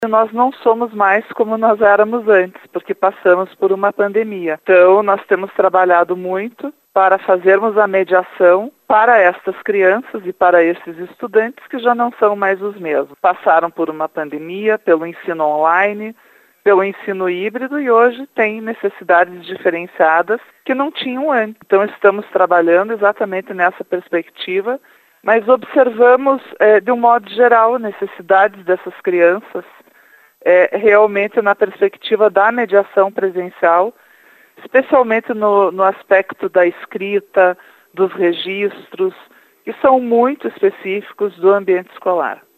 Nós não somos mais como nós éramos antes, porque passamos por uma pandemia. Então, nós temos trabalhado muito para fazermos a mediação para estas crianças e para esses estudantes que já não são mais os mesmos. Passaram por uma pandemia, pelo ensino online, pelo ensino híbrido e hoje têm necessidades diferenciadas que não tinham antes. Então, estamos trabalhando exatamente nessa perspectiva, mas observamos, de um modo geral, necessidades dessas crianças, realmente na perspectiva da mediação presencial, especialmente no aspecto da escrita, dos registros, que são muito específicos do ambiente escolar.